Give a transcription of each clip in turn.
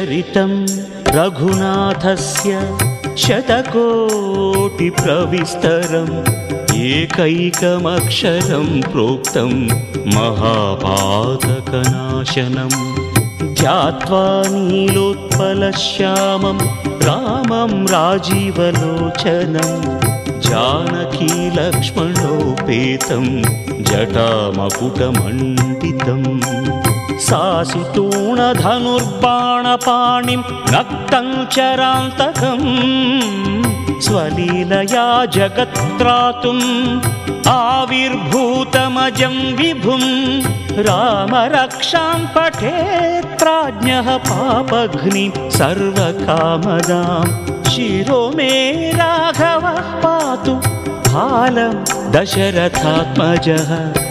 चरितं रघुनाथस्य शतकोटिप्रविस्तरम् एकैकमक्षरं प्रोक्तं महापातकनाशनम् ध्यात्वा नीलोत्पलश्यामं रामं राजीवलोचनं जानकीलक्ष्मणोपेतं जटामकुटमण्डितम् सासितूणधनुर्बाणपाणिं नक्तं चरान्तकम् स्वलीलया जगत्त्रातुम् आविर्भूतमजं विभुं रामरक्षां पठेत् प्राज्ञः पापघ्निं सर्वकामदां शिरो मे राघवः पातु फालं दशरथात्मजः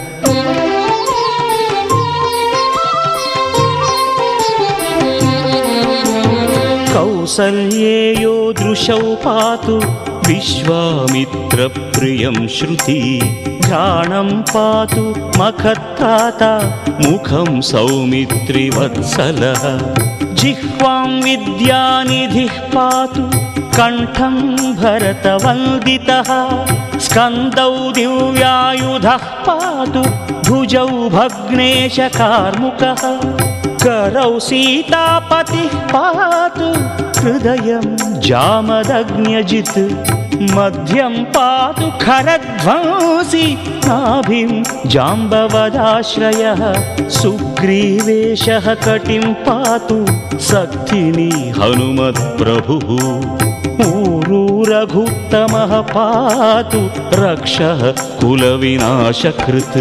कौसल्येयो दृशौ पातु विश्वामित्रप्रियं श्रुति घ्राणं पातु मखत्राता मुखं सौमित्रिवत्सलः जिह्वां विद्यानिधिः पातु कण्ठं भरतवन्दितः स्कन्दौ दिव्यायुधः पातु भुजौ भग्नेशकार्मुकः करौ सीतापतिः पातु हृदयं जामदग्न्यजित् मध्यं पातु खरध्वंसी नाभिं जाम्बवदाश्रयः सुग्रीवेशः कटिं पातु सक्थिनी हनुमत्प्रभुः ऊरू रघुत्तमः पातु रक्षः कुलविनाशकृत्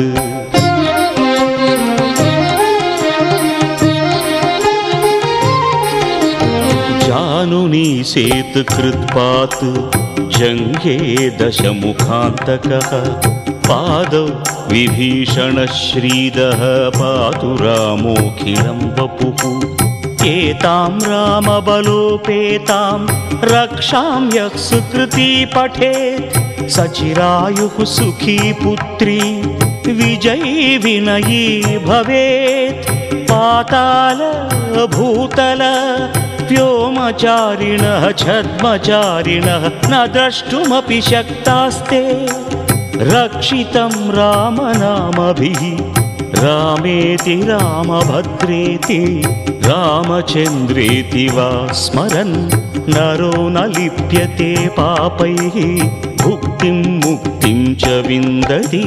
जानुनीसेतुकृत्पातु जङ्घे दशमुखान्तकः पादौ विभीषणश्रीदः पातु रामोऽखिलं वपुः एतां रामबलोपेतां रक्षां यः सुकृती पठेत् सचिरायुः सुखी पुत्री विजयी विनयी भवेत् पाताल भूतल व्योमचारिणः छद्मचारिणः न द्रष्टुमपि शक्तास्ते रक्षितं रामनामभिः रामेति रामभद्रेति रामचन्द्रेति वा स्मरन् नरो न लिप्यते पापैः भुक्तिं मुक्तिं च विन्दति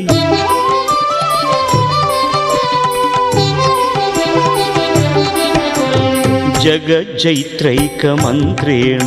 जगज्जैत्रैकमन्त्रेण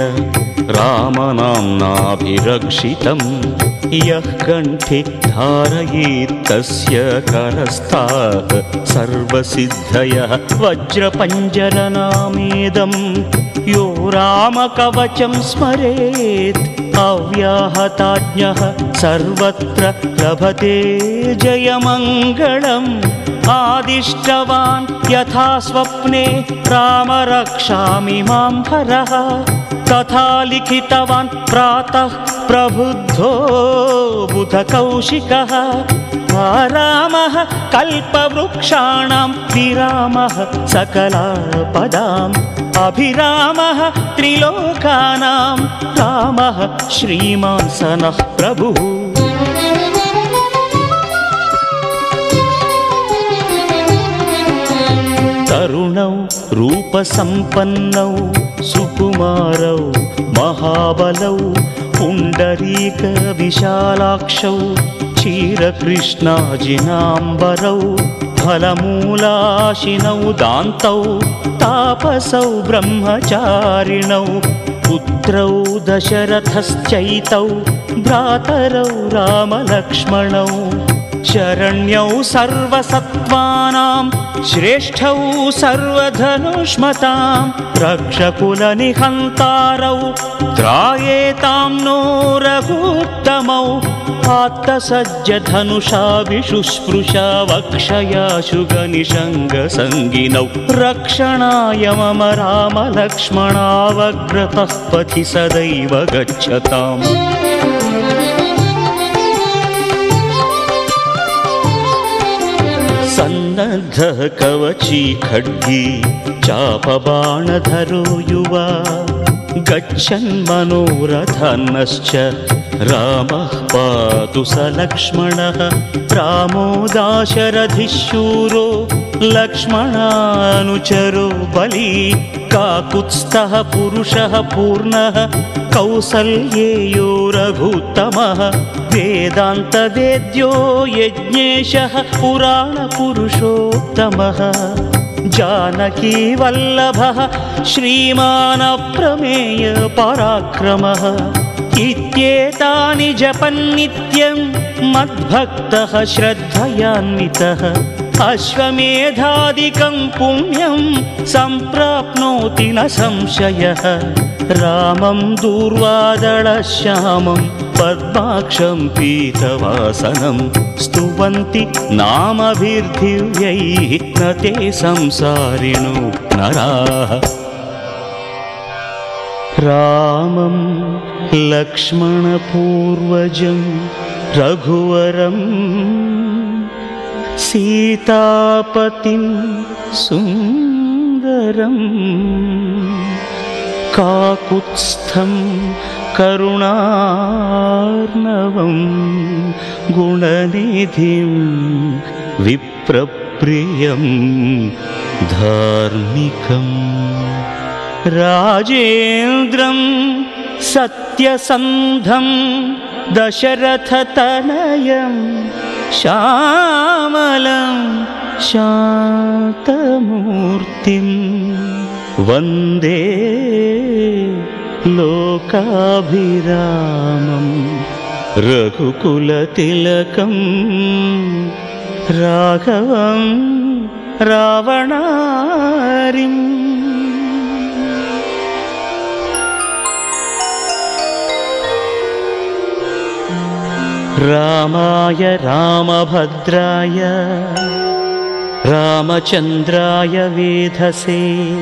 रामनाम्नाभिरक्षितं यः कण्ठे धारयेत् तस्य करस्थाः सर्वसिद्धयः वज्रपञ्जरनामेदं यो रामकवचं स्मरेत् अव्याहताज्ञः सर्वत्र लभते जयमङ्गलम् आदिष्टवान् यथा स्वप्ने राम रक्षामि मां हरः तथा लिखितवान् प्रातः प्रबुद्धो बुधकौशिकः रामः कल्पवृक्षाणां विरामः सकलापदाम् अभिरामः त्रिलोकानां रामः श्रीमान् सनः प्रभुः तरुणौ रूपसम्पन्नौ सुकुमारौ महाबलौ पुण्डरीकविशालाक्षौ क्षीरकृष्णाजिनाम्बरौ फलमूलाशिनौ दान्तौ तापसौ ब्रह्मचारिणौ पुत्रौ दशरथश्चैतौ भ्रातरौ रामलक्ष्मणौ शरण्यौ सर्वसत्त्वानां श्रेष्ठौ सर्वधनुष्मतां रक्षकुलनिहन्तारौ त्रायेतां नो रघुत्तमौ आत्तसज्जधनुषा विशुस्पृशा वक्षयाशुगनिषङ्गसङ्गिनौ रक्षणाय मम रामलक्ष्मणावग्रतः पथि सदैव गच्छताम् दग्धः कवची खड्गी चापबाणधरो युवा गच्छन् मनोरथन्नश्च रामः पातु स लक्ष्मणः रामो दाशरथिशूरो लक्ष्मणानुचरो बली काकुत्स्थः पुरुषः पूर्णः कौसल्येयो रघुत्तमः वेदान्तवेद्यो यज्ञेशः पुराणपुरुषोत्तमः जानकी वल्लभः श्रीमान् अप्रमेय पराक्रमः इत्येतानि जपन्नित्यं मद्भक्तः श्रद्धयान्वितः अश्वमेधादिकं पुण्यं सम्प्राप्नोति न संशयः रामं दूर्वादळश्यामं पद्माक्षं पीतवासनं स्तुवन्ति नामभिर्दिव्यैः न ते संसारिणो नराः रामं लक्ष्मणपूर्वजं रघुवरं सीतापतिं सुन्दरं काकुत्स्थं करुणार्णवं गुणनिधिं विप्रप्रियं धार्मिकं राजेन्द्रं सत्यसन्धं दशरथतनयं श्यामलं शान्तमूर्तिं वन्दे लोकाभिरामं रघुकुलतिलकं राघवं रावणारिम् रामाय रामभद्राय रामचन्द्राय वेधसे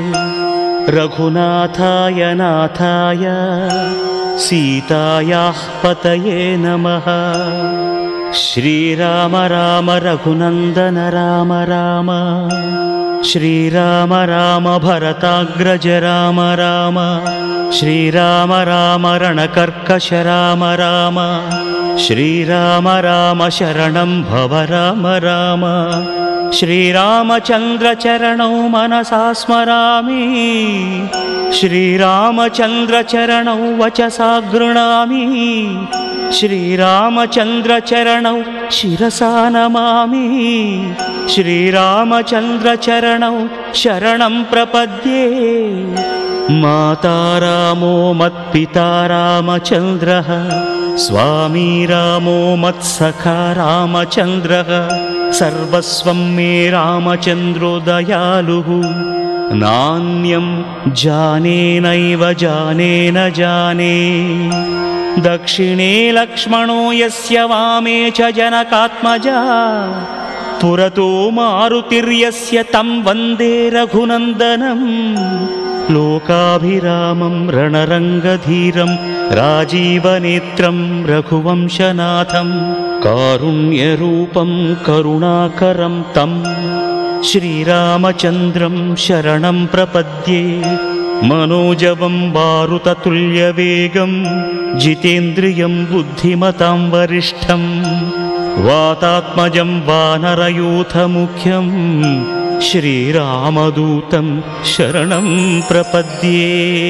रघुनाथाय नाथाय सीतायाः पतये नमः श्रीराम राम रघुनन्दन राम राम श्रीराम राम भरताग्रज राम राम श्रीराम राम रणकर्कश राम राम श्रीराम राम शरणं भव राम राम श्रीरामचन्द्र चरणौ मनसा स्मरामि श्रीरामचन्द्र चरणौ वचसा गृह्णामि श्रीरामचन्द्र चरणौ शिरसा नमामि श्रीरामचन्द्र चरणौ शरणं प्रपद्ये माता रामो मत्पिता रामचन्द्रः स्वामी रामो मत्सखा रामचन्द्रः सर्वस्वं मे रामचन्द्रो दयालुः नान्यं जाने नैव जाने न जाने दक्षिणे लक्ष्मणो यस्य वामे च जनकात्मजा पुरतो मारुतिर्यस्य तं वन्दे रघुनन्दनं लोकाभिरामं रणरङ्गधीरं राजीवनेत्रं रघुवंशनाथं कारुण्यरूपं करुणाकरं तं श्रीरामचन्द्रं शरणं प्रपद्ये मनोजवं मारुततुल्यवेगं जितेन्द्रियं बुद्धिमतां वरिष्ठं वातात्मजं वानरयूथमुख्यं श्रीरामदूतं शरणं प्रपद्ये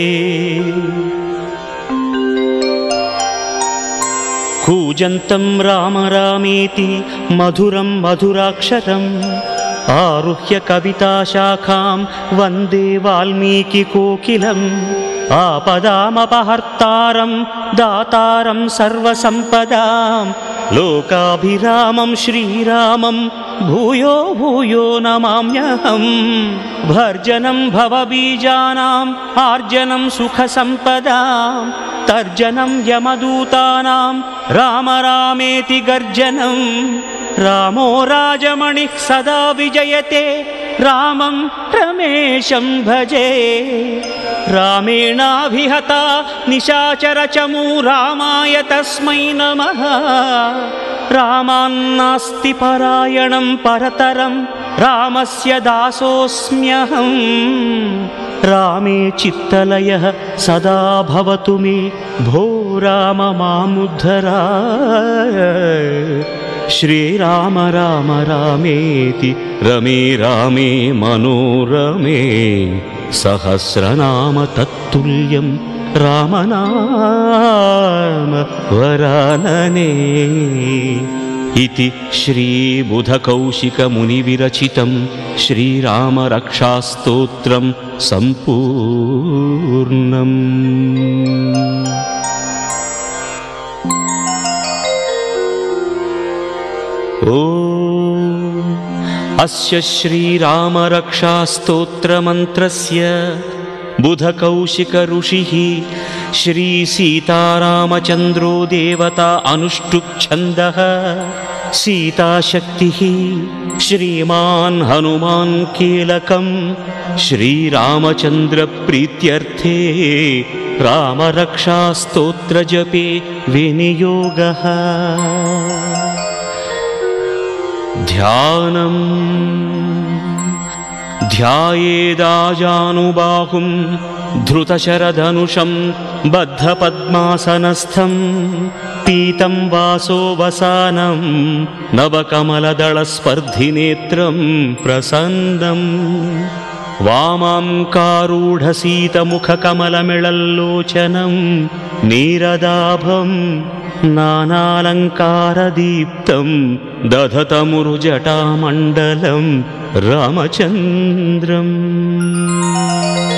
कूजन्तं राम रामेति मधुरं मधुराक्षरम् आरुह्य कविताशाखां वन्दे वाल्मीकिकोकिलम् आपदामपहर्तारं दातारं सर्वसम्पदां लोकाभिरामं श्रीरामं भूयो भूयो नमाम्यहम् भर्जनं भवबीजानाम् आर्जनं सुखसम्पदां तर्जनं यमदूतानां राम रामेति गर्जनं रामो राजमणिः सदा विजयते रामं रमेशं भजे रामेणाभिहता निशाचरचमू रामाय तस्मै नमः रामान्नास्ति परायणं परतरं रामस्य दासोऽस्म्यहं रामे चित्तलयः सदा भवतु मे भो राम मामुद्धर श्रीराम राम रामेति रमे रामे मनोरमे सहस्रनाम तत्तुल्यं रामनाम वरानने इति श्रीबुधकौशिकमुनिविरचितं श्रीरामरक्षास्तोत्रं सम्पूर्णम्। अस्य श्रीरामरक्षास्तोत्रमन्त्रस्य बुधकौशिक ऋषिः श्रीसीतारामचन्द्रो देवता अनुष्टुप् छन्दः सीताशक्तिः श्रीमान् हनुमान् कीलकं श्रीरामचन्द्रप्रीत्यर्थे रामरक्षास्तोत्रजपे विनियोगः। ध्यानम् ध्यायेदाजानुबाहुं धृतशरधनुषं बद्धपद्मासनस्थं पीतं वासोवसानं नवकमलदलस्पर्धिनेत्रं प्रसन्नं वामाङ्कारूढसीतमुखकमलमिळल्लोचनं नीरदाभं नानालङ्कारदीप्तं दधतमुरुजटामण्डलं रामचन्द्रम्।